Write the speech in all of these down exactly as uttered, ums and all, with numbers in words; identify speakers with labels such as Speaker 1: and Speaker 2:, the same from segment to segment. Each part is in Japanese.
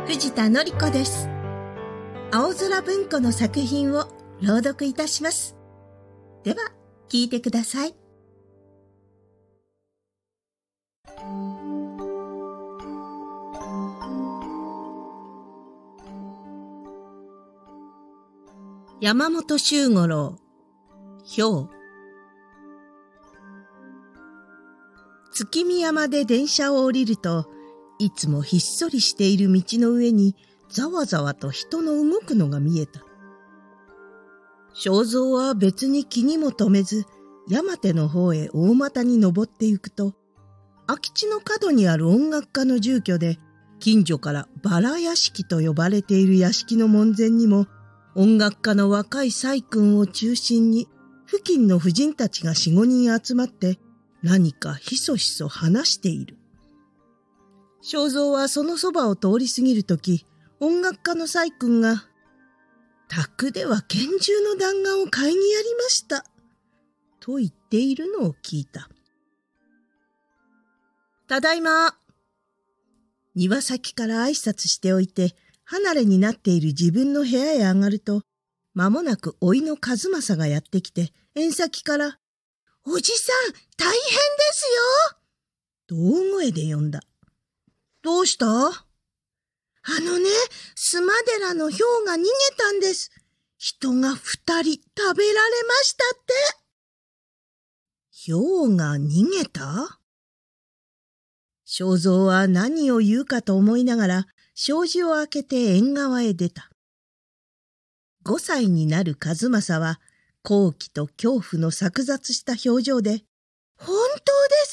Speaker 1: 藤田紀子です。青空文庫の作品を朗読いたします。では聞いてください。山本周五郎、ひょう。月見山で電車を降りると、いつもひっそりしている道の上にざわざわと人の動くのが見えた。正蔵は別に気にも留めず、山手の方へ大股に登ってゆくと、空き地の角にある音楽家の住居で、近所からバラ屋敷と呼ばれている屋敷の門前にも、音楽家の若い細君を中心に、付近の婦人たちが四五人集まって、何かひそひそ話している。正蔵はそのそばを通り過ぎるとき、音楽家の細君が、宅では拳銃の弾丸を買いにやりました、と言っているのを聞いた。ただいま。庭先から挨拶しておいて、離れになっている自分の部屋へ上がると、間もなく甥の和正がやってきて、縁先から、おじさん、大変ですよと大声で呼んだ。どうした？あのね、須磨寺のヒョウが逃げたんです。人が二人食べられましたって。ヒョウが逃げた？正蔵は何を言うかと思いながら、障子を開けて縁側へ出た。五歳になる和正は、好奇と恐怖の錯雑した表情で、本当です。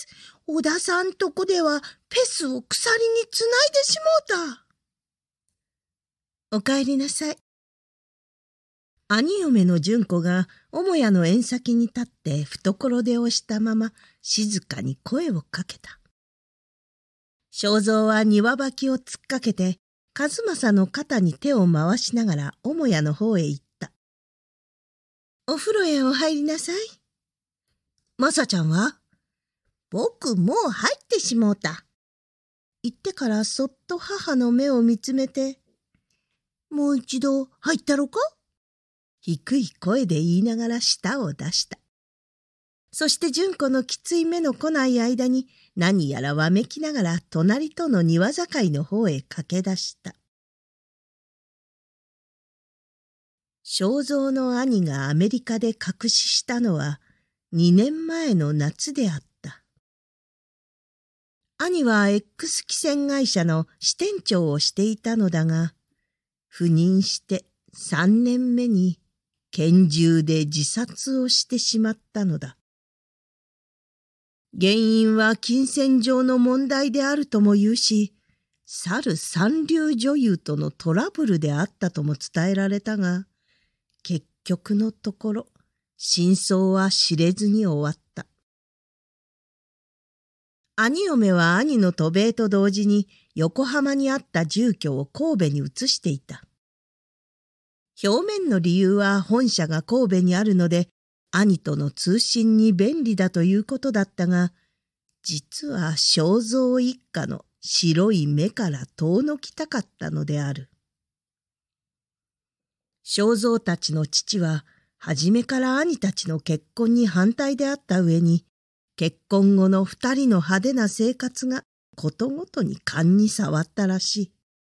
Speaker 1: 小田さんとこではペスを鎖につないでしもうた。お帰りなさい。兄嫁の純子が母屋の縁先に立って懐で押したまま静かに声をかけた。正蔵は庭履を突っかけて和正の肩に手を回しながら母屋の方へ行った。お風呂へお入りなさい。まさちゃんは？僕もう入ってしもうた。言ってからそっと母の目を見つめて、もう一度入ったろか？低い声で言いながら舌を出した。そして純子のきつい目の来ない間に何やらわめきながら隣との庭境の方へ駆け出した。正蔵の兄がアメリカで隠ししたのはにねんまえの夏であった。兄は X 汽船会社の支店長をしていたのだが、赴任してさんねんめに拳銃で自殺をしてしまったのだ。原因は金銭上の問題であるとも言うし、去る三流女優とのトラブルであったとも伝えられたが、結局のところ真相は知れずに終わった。兄嫁は兄の渡米と同時に横浜にあった住居を神戸に移していた。表面の理由は本社が神戸にあるので兄との通信に便利だということだったが、実は正蔵一家の白い目から遠のきたかったのである。正蔵たちの父は初めから兄たちの結婚に反対であった上に、結婚後の二人の派手な生活がことごとに勘に触ったらしい。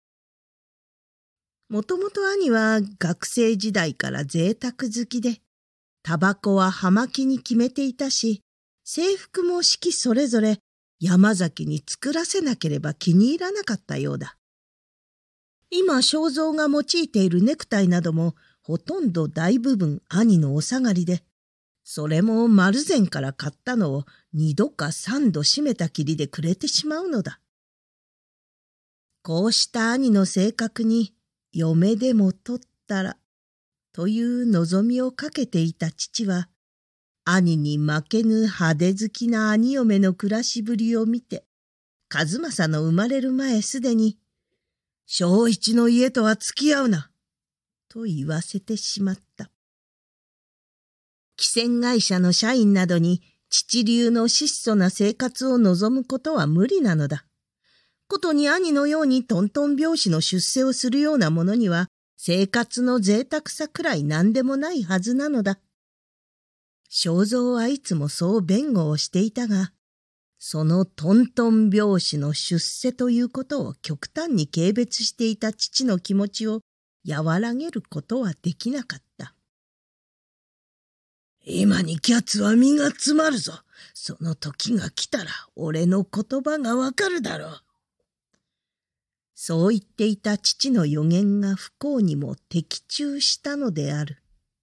Speaker 1: もともと兄は学生時代から贅沢好きで、タバコは葉巻に決めていたし、制服も四季それぞれ山崎に作らせなければ気に入らなかったようだ。今正蔵が用いているネクタイなどもほとんど大部分兄のお下がりで、それも丸善から買ったのを二度か三度締めたきりでくれてしまうのだ。こうした兄の性格に嫁でも取ったらという望みをかけていた父は、兄に負けぬ派手好きな兄嫁の暮らしぶりを見て、和正の生まれる前すでに、正一の家とは付き合うな、と言わせてしまった。汽船会社の社員などに父流の質素な生活を望むことは無理なのだ。 ことに兄のようにトントン拍子の出世をするようなものには、生活の贅沢さくらい何でもないはずなのだ。正蔵はいつもそう弁護をしていたが、そのトントン拍子の出世ということを極端に軽蔑していた父の気持ちを和らげることはできなかった。今にキャツは身が詰まるぞ。その時が来たら俺の言葉がわかるだろう。そう言っていた父の予言が不幸にも的中したのである。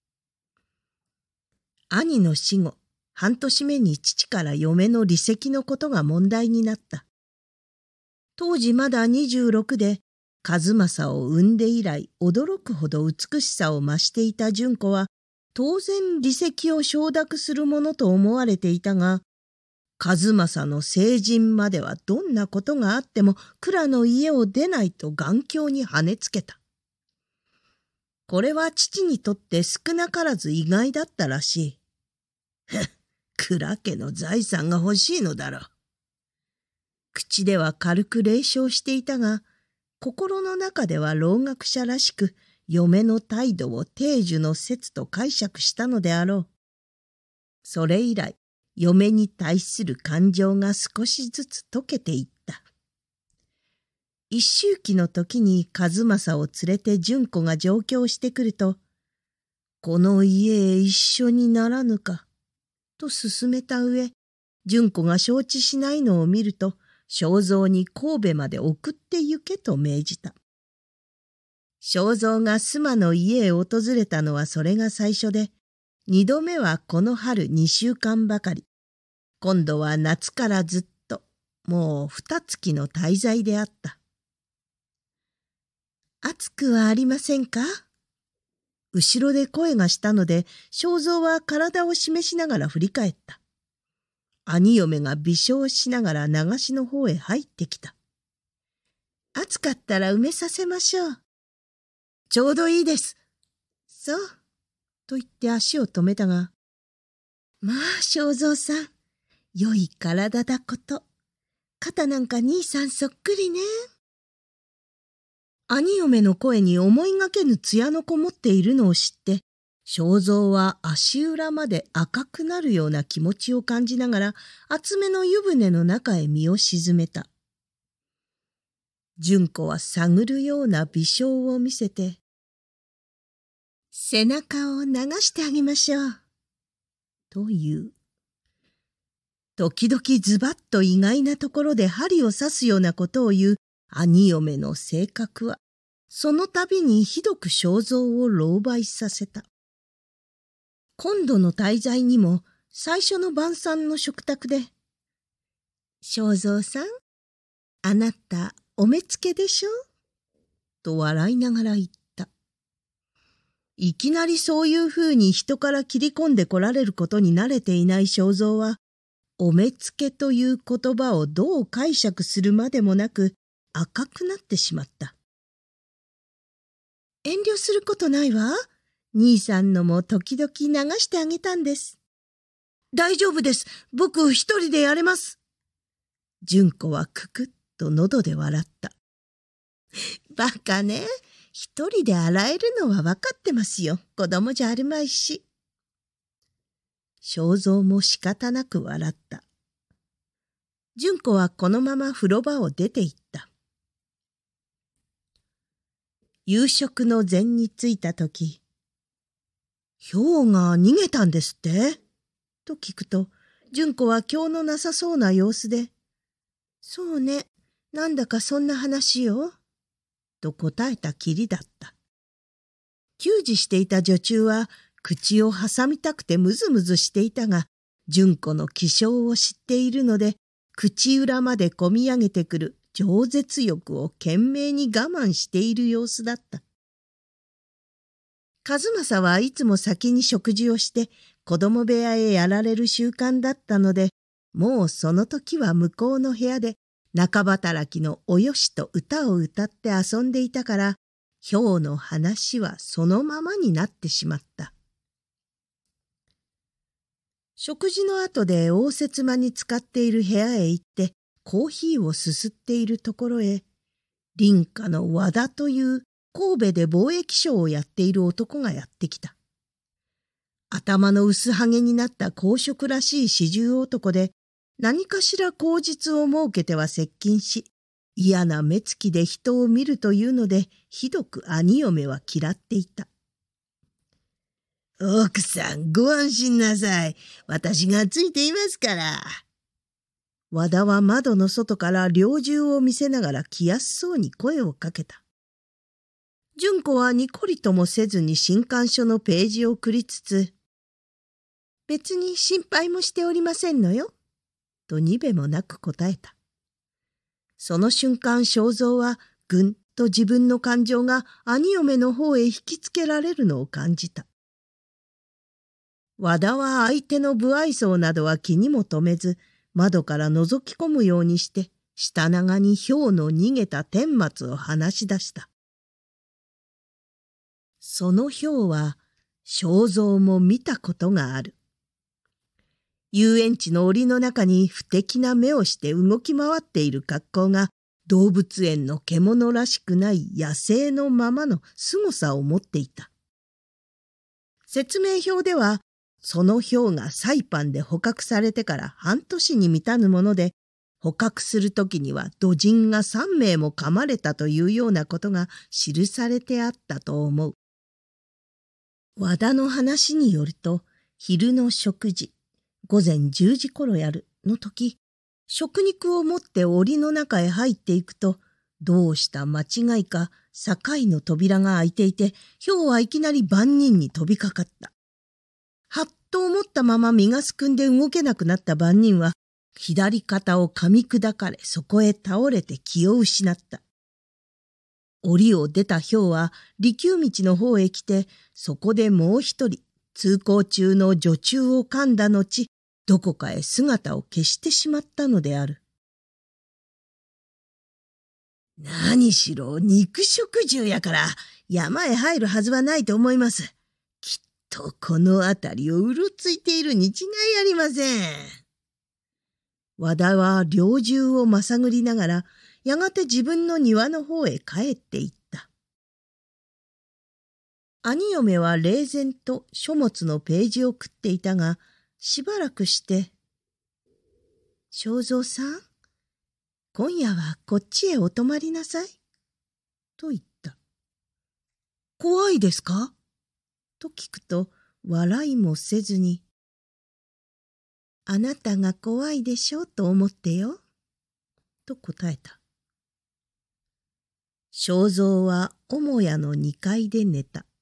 Speaker 1: 兄の死後、半年目に父から嫁の離籍のことが問題になった。当時まだにじゅうろくで、和正を産んで以来驚くほど美しさを増していた純子は、当然離籍を承諾するものと思われていたが、和正の成人まではどんなことがあっても蔵の家を出ないと眼鏡に跳ねつけた。これは父にとって少なからず意外だったらしい。蔵家の財産が欲しいのだろう。口では軽く冷笑していたが、心の中では老学者らしく、嫁の態度を定寿の説と解釈したのであろう。それ以来、嫁に対する感情が少しずつ溶けていった。一周忌の時に和正を連れて純子が上京してくると、この家へ一緒にならぬか、と勧めた上、純子が承知しないのを見ると、正蔵に神戸まで送って行けと命じた。正蔵が須磨の家へ訪れたのはそれが最初で、二度目はこの春二週間ばかり。今度は夏からずっと、もう二月の滞在であった。暑くはありませんか？後ろで声がしたので、正蔵は体を示しながら振り返った。兄嫁が微笑しながら流しの方へ入ってきた。暑かったら埋めさせましょう。ちょうどいいです。そう。と言って足を止めたが、まあ、正蔵さん、良い体だこと。肩なんか兄さんそっくりね。兄嫁の声に思いがけぬ艶のこもっているのを知って、正蔵は足裏まで赤くなるような気持ちを感じながら、厚めの湯船の中へ身を沈めた。純子は探るような微笑を見せて、背中を流してあげましょう。という。時々ズバッと意外なところで針を刺すようなことを言う兄嫁の性格は、その度にひどく正蔵を狼狽させた。今度の滞在にも最初の晩餐の食卓で、正蔵さん、あなたお目付けでしょと笑いながら言った。いきなりそういうふうに人から切り込んでこられることに慣れていない正蔵は、お目付けという言葉をどう解釈するまでもなく赤くなってしまった。遠慮することないわ。兄さんのも時々流してあげたんです。大丈夫です。僕一人でやれます。純子はくくっと喉で笑った。バカね。一人で洗えるのは分かってますよ。子供じゃあるまいし。正蔵も仕方なく笑った。純子はこのまま風呂場を出て行った。夕食の前に着いたとき、豹が逃げたんですってと聞くと、純子は今日のなさそうな様子で、そうね、なんだかそんな話よ。と答えたきりだった。給仕していた女中は、口を挟みたくてむずむずしていたが、純子の気性を知っているので、口裏までこみ上げてくる饒舌欲を懸命に我慢している様子だった。和正はいつも先に食事をして子供部屋へやられる習慣だったので、もうその時は向こうの部屋で中働きのおよしと歌を歌って遊んでいたから、豹の話はそのままになってしまった。食事の後で応接間に使っている部屋へ行って、 コーヒーをすすっているところへ、林家の和田という神戸で貿易商をやっている男がやってきた。頭の薄はげになった公職らしい四十男で、何かしら口実を設けては接近し、嫌な目つきで人を見るというので、ひどく兄嫁は嫌っていた。奥さん、ご安心なさい。私がついていますから。和田は窓の外から猟銃を見せながら気安そうに声をかけた。純子はにこりともせずに新刊書のページを送りつつ、別に心配もしておりませんのよ、とにべもなく答えた。その瞬間、正蔵はぐんと自分の感情が兄嫁の方へ引きつけられるのを感じた。和田は相手の無愛想などは気にも留めず、窓から覗き込むようにして、下長に豹の逃げた顛末を話し出した。その豹は、正蔵も見たことがある。遊園地の檻の中に不敵な目をして動き回っている格好が、動物園の獣らしくない野生のままの凄さを持っていた。説明表では、その豹がサイパンで捕獲されてから半年に満たぬもので、捕獲するときには土人がさんめいも噛まれたというようなことが記されてあったと思う。和田の話によると、昼の食事、午前じゅうじ頃やるの時、食肉を持って檻の中へ入っていくと、どうした間違いか境の扉が開いていて、豹はいきなり番人に飛びかかった。はっと思ったまま身がすくんで動けなくなった番人は、左肩を噛み砕かれ、そこへ倒れて気を失った。檻を出た豹は離宮道の方へ来て、そこでもう一人、通行中の女中を噛んだ後、どこかへ姿を消してしまったのである。何しろ肉食獣やから山へ入るはずはないと思います。きっとこの辺りをうろついているに違いありません。和田は猟銃をまさぐりながら、やがて自分の庭の方へ帰っていった。兄嫁は冷然と書物のページを食っていたが、しばらくして、正蔵さん、今夜はこっちへお泊まりなさい、と言った。怖いですかと聞くと、笑いもせずに、あなたが怖いでしょうと思ってよ、と答えた。正蔵は母屋のにかいで寝た。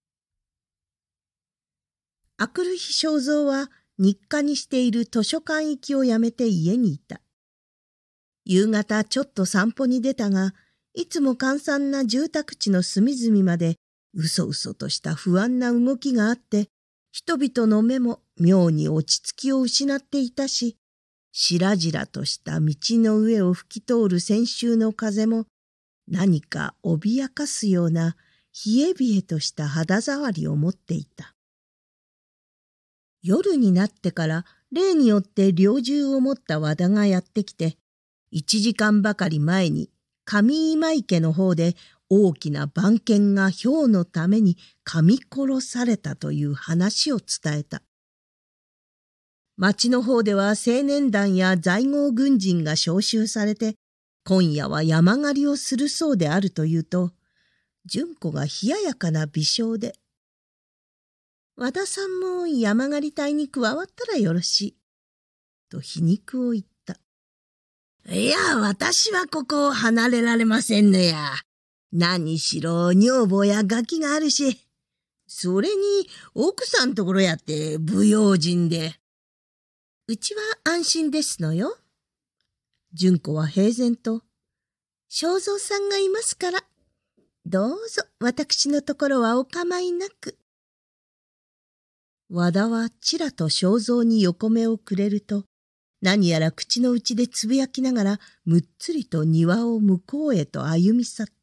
Speaker 1: あくる日正蔵は日課にしている図書館行きをやめて家にいた。夕方ちょっと散歩に出たが、いつも閑散な住宅地の隅々までうそうそとした不安な動きがあって、人々の目も妙に落ち着きを失っていたし、しらじらとした道の上を吹き通る先週の風も、何か脅かすような冷え冷えとした肌触りを持っていた。夜になってから例によって猟銃を持った和田がやってきて、一時間ばかり前に上今池の方で大きな番犬が豹のために噛み殺されたという話を伝えた。町の方では青年団や在郷軍人が召集されて、今夜は山狩りをするそうであるというと、純子が冷ややかな微笑で、和田さんも山狩り隊に加わったらよろしい、と皮肉を言った。いや、私はここを離れられませんのや。何しろ女房やガキがあるし、それに奥さんところやって不用心で。うちは安心ですのよ。純子は平然と、正蔵さんがいますから、どうぞ私のところはお構いなく。和田はちらと正蔵に横目をくれると、何やら口の内でつぶやきながら、むっつりと庭を向こうへと歩み去った。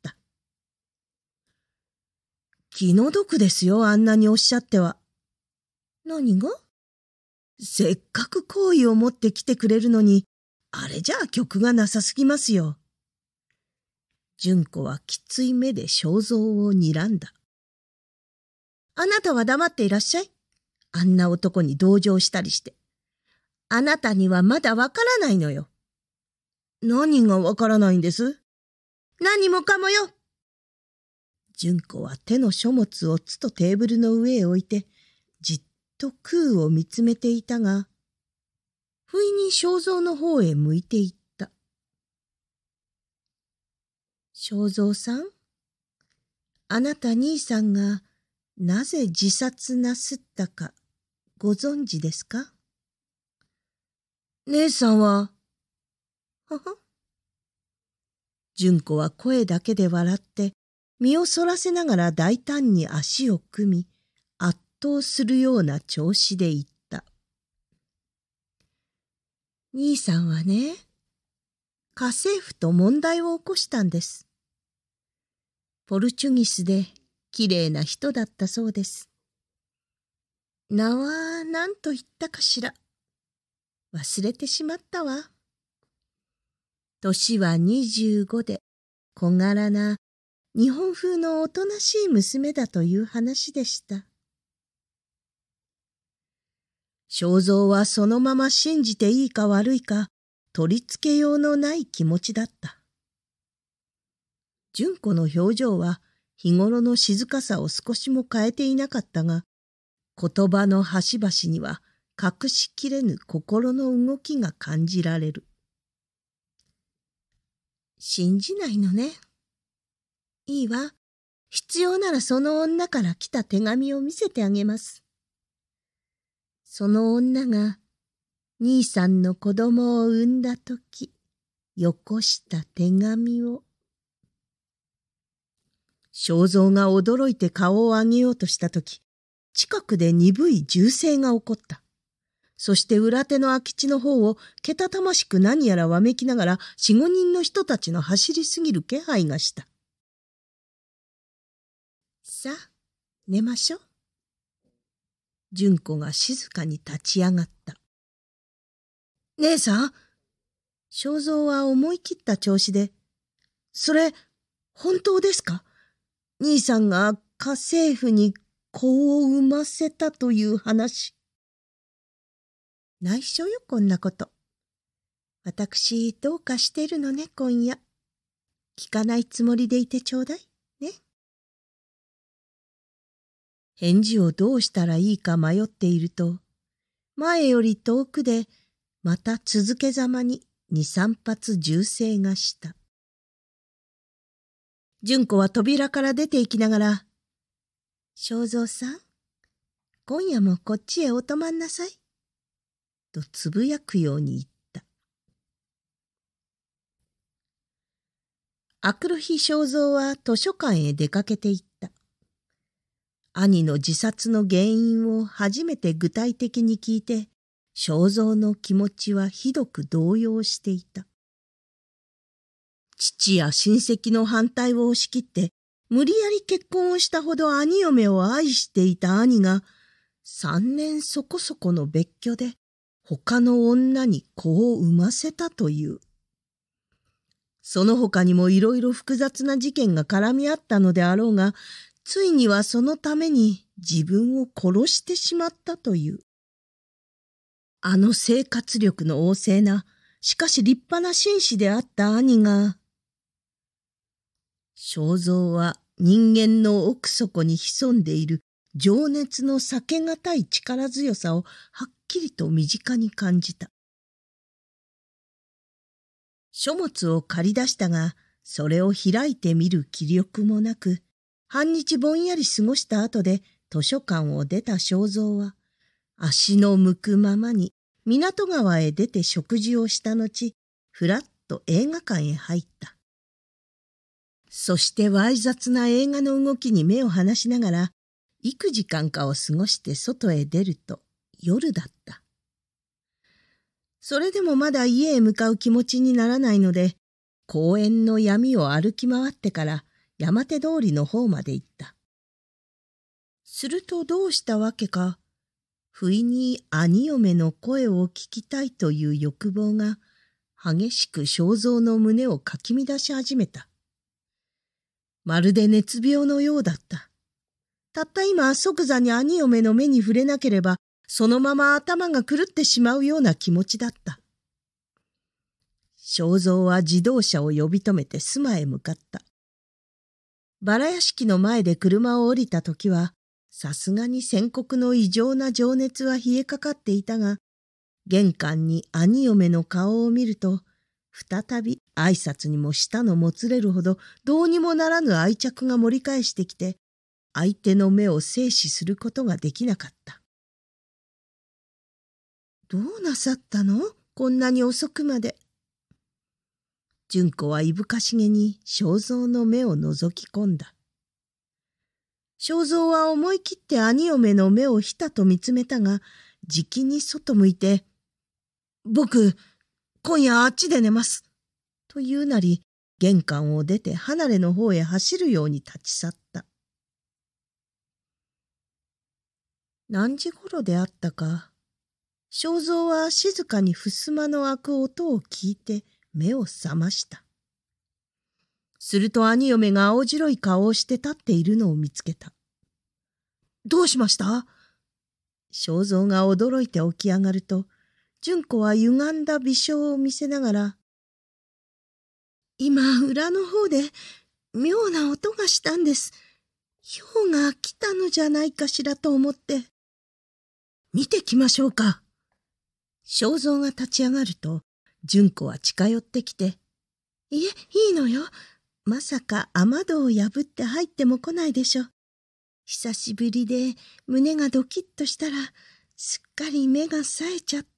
Speaker 1: 気の毒ですよ、あんなにおっしゃっては。何が？せっかく好意を持って来てくれるのに、 あれじゃあ曲がなさすぎますよ。純子はきつい目で正蔵を睨んだ。あなたは黙っていらっしゃい。あんな男に同情したりして。あなたにはまだわからないのよ。何がわからないんです？何もかもよ。純子は手の書物をつとテーブルの上へ置いて、じっと空を見つめていたが、不意に正蔵の方へ向いていった。正蔵さん、あなた兄さんがなぜ自殺なすったかご存知ですか？姉さんは、はは。純子は声だけで笑って、身をそらせながら大胆に足を組み、圧倒するような調子で言った。兄さんはね、家政婦と問題を起こしたんです。ポルチュギスできれいな人だったそうです。名は何と言ったかしら。忘れてしまったわ。年は二十五で小柄な日本風のおとなしい娘だという話でした。正蔵はそのまま信じていいか悪いか取り付けようのない気持ちだった。純子の表情は日頃の静かさを少しも変えていなかったが、言葉の端々には隠しきれぬ心の動きが感じられる。信じないのね。いいわ。必要ならその女から来た手紙を見せてあげます。その女が兄さんの子供を産んだとき、よこした手紙を。正蔵が驚いて顔を上げようとしたとき、近くで鈍い銃声が起こった。そして裏手の空き地の方をけたたましく何やらわめきながら四五人の人たちの走りすぎる気配がした。さあ、寝ましょう。純子が静かに立ち上がった。姉さん、正蔵は思い切った調子で、それ、本当ですか？兄さんが家政婦に子を産ませたという話。内緒よ、こんなこと。私、どうかしてるのね、今夜。聞かないつもりでいてちょうだい、ね。返事をどうしたらいいか迷っていると、前より遠くで、また続けざまに二三発銃声がした。純子は扉から出て行きながら、正蔵さん、今夜もこっちへお泊まんなさい。とつぶやくように言った。あくる日正蔵は図書館へ出かけて行った。兄の自殺の原因を初めて具体的に聞いて、正蔵の気持ちはひどく動揺していた。父や親戚の反対を押し切って、無理やり結婚をしたほど兄嫁を愛していた兄が、三年そこそこの別居で、他の女に子を産ませたという。その他にもいろいろ複雑な事件が絡み合ったのであろうが、ついにはそのために自分を殺してしまったという。あの生活力の旺盛な、しかし立派な紳士であった兄が、正蔵は人間の奥底に潜んでいる情熱の避けがたい力強さをはっきりと身近に感じた。書物を借り出したが、それを開いてみる気力もなく、半日ぼんやり過ごした後で図書館を出た正蔵は、足の向くままに港川へ出て食事をした後、ふらっと映画館へ入った。そしてわい雑な映画の動きに目を離しながら、幾時間かを過ごして外へ出ると夜だった。それでもまだ家へ向かう気持ちにならないので、公園の闇を歩き回ってから山手通りの方まで行った。するとどうしたわけか、不意に兄嫁の声を聞きたいという欲望が激しく正蔵の胸をかき乱し始めた。まるで熱病のようだった。たった今即座に兄嫁の目に触れなければ、そのまま頭が狂ってしまうような気持ちだった。正蔵は自動車を呼び止めて須磨へ向かった。バラ屋敷の前で車を降りたときは、さすがに宣告の異常な情熱は冷えかかっていたが、玄関に兄嫁の顔を見ると、再び挨拶にも舌のもつれるほどどうにもならぬ愛着が盛り返してきて、相手の目を静止することができなかった。どうなさったの？こんなに遅くまで。純子はいぶかしげに正蔵の目を覗き込んだ。正蔵は思い切って兄嫁の目をひたと見つめたが、じきに外向いて、僕、今夜あっちで寝ます。と言うなり、玄関を出て離れの方へ走るように立ち去った。何時ごろであったか、正蔵は静かに襖の開く音を聞いて目を覚ました。すると兄嫁が青白い顔をして立っているのを見つけた。どうしました？正蔵が驚いて起き上がると、純子は歪んだ微笑を見せながら、今裏の方で妙な音がしたんです。雹が来たのじゃないかしらと思って。見てきましょうか。正蔵が立ち上がると、純子は近寄ってきて、いえ、いいのよ。まさか雨戸を破って入っても来ないでしょ。久しぶりで胸がドキッとしたら、すっかり目が冴えちゃって。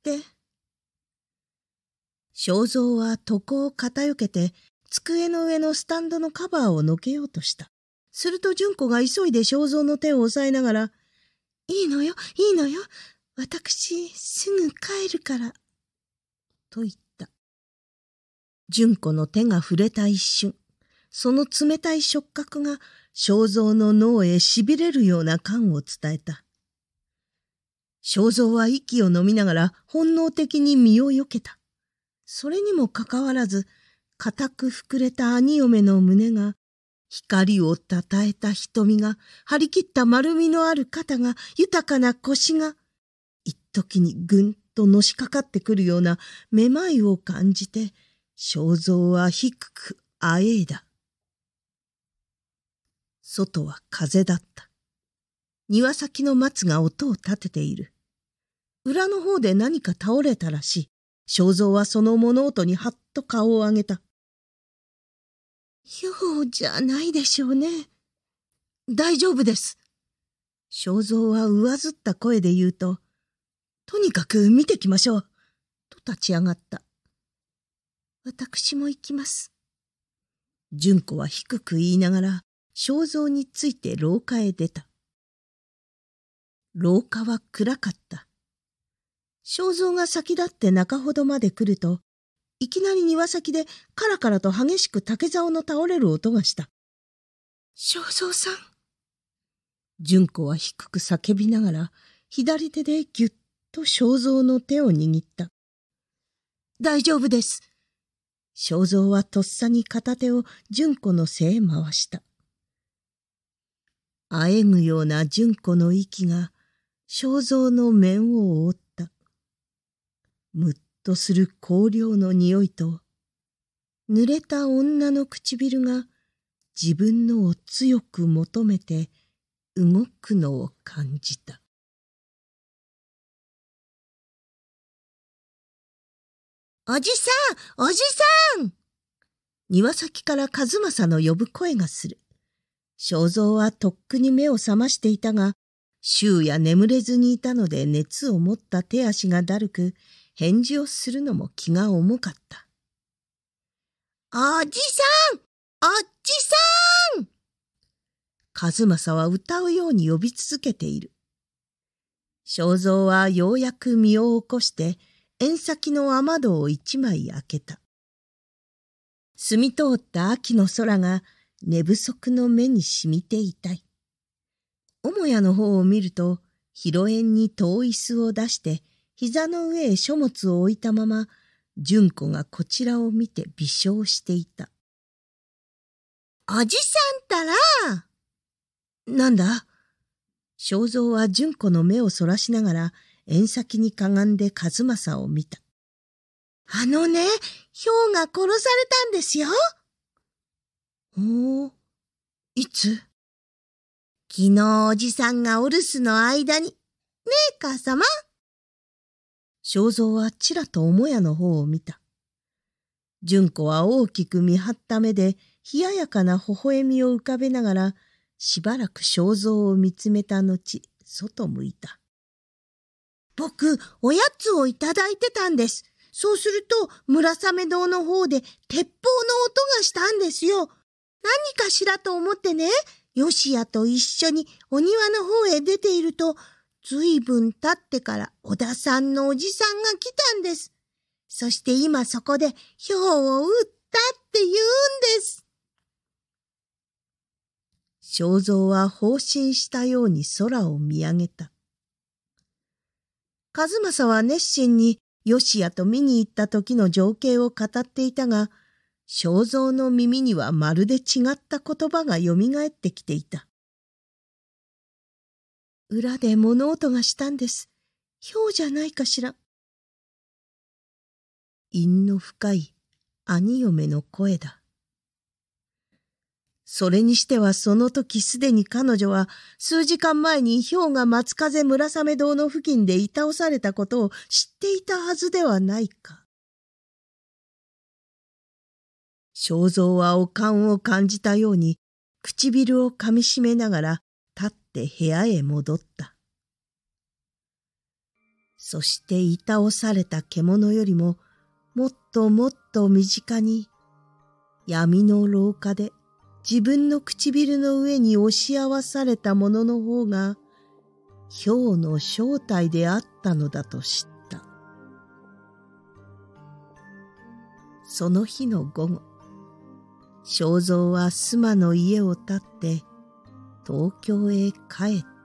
Speaker 1: 正蔵は床を傾けて、机の上のスタンドのカバーをのけようとした。すると純子が急いで正蔵の手を押さえながら、いいのよ、いいのよ。私、すぐ帰るから。と言った。純子の手が触れた一瞬、その冷たい触覚が正蔵の脳へしびれるような感を伝えた。正蔵は息を飲みながら本能的に身をよけた。それにもかかわらず、固く膨れた兄嫁の胸が、光をたたえた瞳が、張り切った丸みのある肩が、豊かな腰が、一時にぐんとのしかかってくるようなめまいを感じて、正蔵は低くあえいだ。外は風だった。庭先の松が音を立てている。裏の方で何か倒れたらしい。正蔵はその物音にはっと顔を上げた。雹じゃないでしょうね。大丈夫です。正蔵は上ずった声で言うと、とにかく見てきましょう。と立ち上がった。私も行きます。純子は低く言いながら、正蔵について廊下へ出た。廊下は暗かった。正蔵が先立って中ほどまで来ると、いきなり庭先でカラカラと激しく竹竿の倒れる音がした。正蔵さん。純子は低く叫びながら、左手でぎゅっと正蔵の手を握った。大丈夫です。正蔵はとっさに片手を純子の背へ回した。あえぐような純子の息が正蔵の面を覆った。むっとする香料の匂いと、濡れた女の唇が自分のを強く求めて動くのを感じた。おじさん、おじさん！庭先から和正の呼ぶ声がする。正蔵はとっくに目を覚ましていたが、終夜眠れずにいたので熱を持った手足がだるく、返事をするのも気が重かった。おじさん！おじさん！和正は歌うように呼び続けている。正蔵はようやく身を起こして、縁先の雨戸を一枚開けた。澄み通った秋の空が寝不足の目にしみていたい。母屋の方を見ると、広縁に遠い椅子を出して、膝の上へ書物を置いたまま、 純子がこちらを見て微笑していた。おじさんったら。なんだ。正蔵は純子の目をそらしながら縁先にかがんで数正を見た。あのね、豹が殺されたんですよ。おお、いつ？昨日おじさんがお留守の間に。ねえ、母様。正蔵はちらと母屋の方を見た。純子は大きく見張った目で冷ややかな微笑みを浮かべながらしばらく正蔵を見つめた後、外向いた。僕、おやつをいただいてたんです。そうすると村雨堂の方で鉄砲の音がしたんですよ。何かしらと思ってね、よしやと一緒にお庭の方へ出ていると、ずいぶん経ってから小田さんのおじさんが来たんです。そして今そこで豹を撃ったって言うんです。正蔵は放心したように空を見上げた。数正は熱心によしやと見に行った時の情景を語っていたが、正蔵の耳にはまるで違った言葉がよみがえってきていた。裏で物音がしたんです。豹じゃないかしら。韻の深い兄嫁の声だ。それにしてはその時すでに彼女は数時間前に豹が松風村雨堂の付近でい倒されたことを知っていたはずではないか。正蔵は悪感を感じたように唇をかみしめながら立って部屋へ戻った。そしてい倒された獣よりももっともっと身近に闇の廊下で自分の唇の上に押し合わされたものの方が豹の正体であったのだと知った。その日の午後、正蔵は須磨の家を立って東京へ帰った。